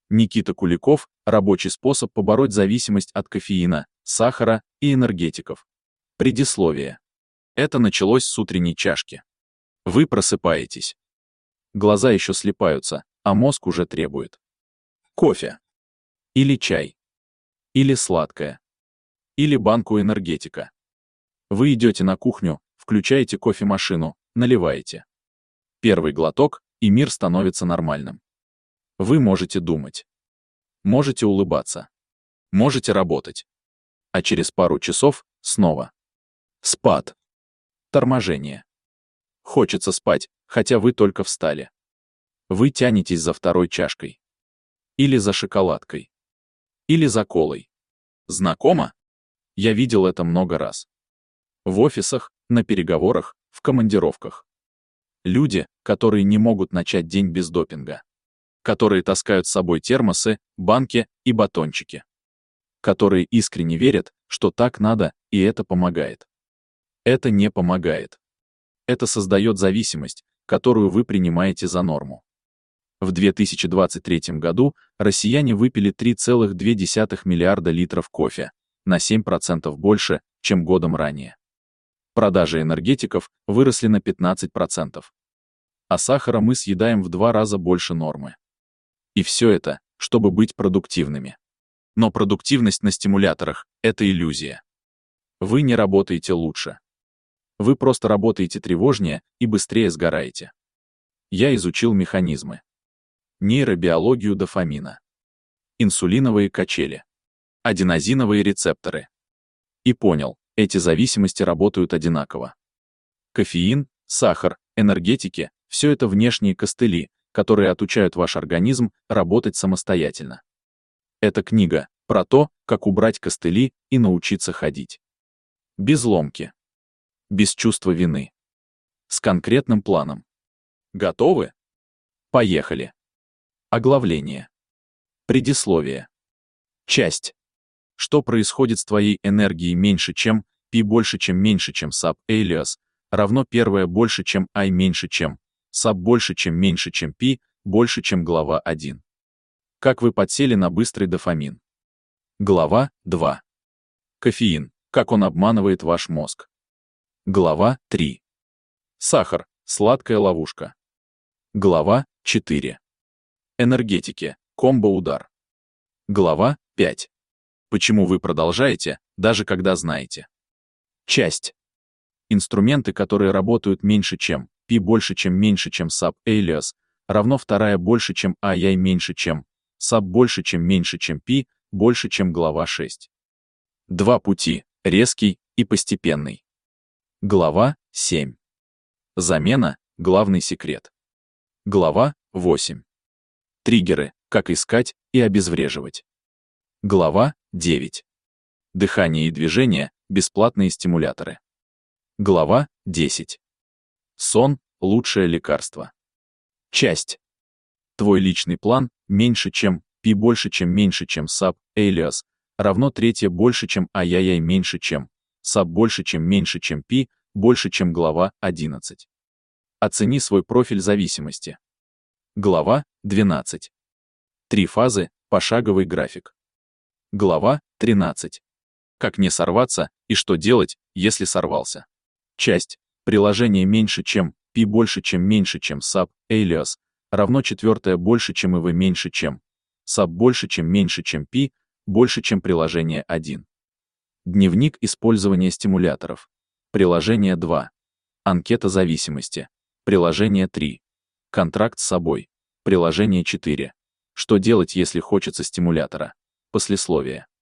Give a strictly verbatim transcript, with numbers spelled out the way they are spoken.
Никита Куликов. Рабочий способ побороть зависимость от кофеина, сахара и энергетиков. Предисловие. Это началось с утренней чашки. Вы просыпаетесь. Глаза еще слипаются, а мозг уже требует. Кофе. Или чай. Или сладкое. Или банку энергетика. Вы идете на кухню, включаете кофемашину, наливаете. Первый глоток, и мир становится нормальным. Вы можете думать. Можете улыбаться. Можете работать. А через пару часов снова. Спад. Торможение. Хочется спать, хотя вы только встали. Вы тянетесь за второй чашкой. Или за шоколадкой. Или за колой. Знакомо? Я видел это много раз. В офисах, на переговорах, в командировках. Люди, которые не могут начать день без допинга. Которые таскают с собой термосы, банки и батончики. Которые искренне верят, что так надо, и это помогает. Это не помогает. Это создает зависимость, которую вы принимаете за норму. В две тысячи двадцать третьем году россияне выпили три целых две десятых миллиарда литров кофе, на семь процентов больше, чем годом ранее. Продажи энергетиков выросли на пятнадцать процентов. А сахара мы съедаем в два раза больше нормы. И все это, чтобы быть продуктивными. Но продуктивность на стимуляторах – это иллюзия. Вы не работаете лучше. Вы просто работаете тревожнее и быстрее сгораете. Я изучил механизмы. Нейробиологию дофамина. Инсулиновые качели. Аденозиновые рецепторы. И понял, эти зависимости работают одинаково. Кофеин, сахар, энергетики – все это внешние костыли, которые отучают ваш организм работать самостоятельно. Эта книга про то, как убрать костыли и научиться ходить. Без ломки. Без чувства вины. С конкретным планом. Готовы? Поехали. Оглавление. Предисловие. Часть. Что происходит с твоей энергией меньше, чем P больше, чем меньше, чем sub alias, равно первое больше, чем I меньше, чем sub больше, чем меньше, чем P, больше, чем глава один. Как вы подсели на быстрый дофамин. Глава два. Кофеин. Как он обманывает ваш мозг. Глава три. Сахар. Сладкая ловушка. Глава четыре. Энергетики. Комбо-удар. Глава пять. Почему вы продолжаете, даже когда знаете. Часть. Инструменты, которые работают меньше, чем P больше, чем меньше, чем sub alias, равно вторая больше, чем I меньше, чем sub больше, чем меньше, чем P, больше, чем глава шесть. Два пути, резкий и постепенный. Глава семь. Замена – главный секрет. Глава восемь. Триггеры – как искать и обезвреживать. Глава девять. Дыхание и движение – бесплатные стимуляторы. Глава десять. Сон – лучшее лекарство. Часть. Твой личный план меньше, чем P больше, чем меньше, чем sub alias, равно третье больше, чем I меньше, чем sub больше, чем меньше, чем P, больше, чем глава одиннадцать. Оцени свой профиль зависимости. Глава двенадцать. Три фазы, пошаговый график. Глава тринадцать. Как не сорваться и что делать, если сорвался. Часть. Приложение меньше, чем P больше, чем меньше, чем sub alias, равно четвертое больше, чем и V меньше, чем sub больше, чем меньше, чем P, больше, чем приложение один. Дневник использования стимуляторов. Приложение два. Анкета зависимости. Приложение три. Контракт с собой. Приложение четыре. Что делать, если хочется стимулятора? Послесловие.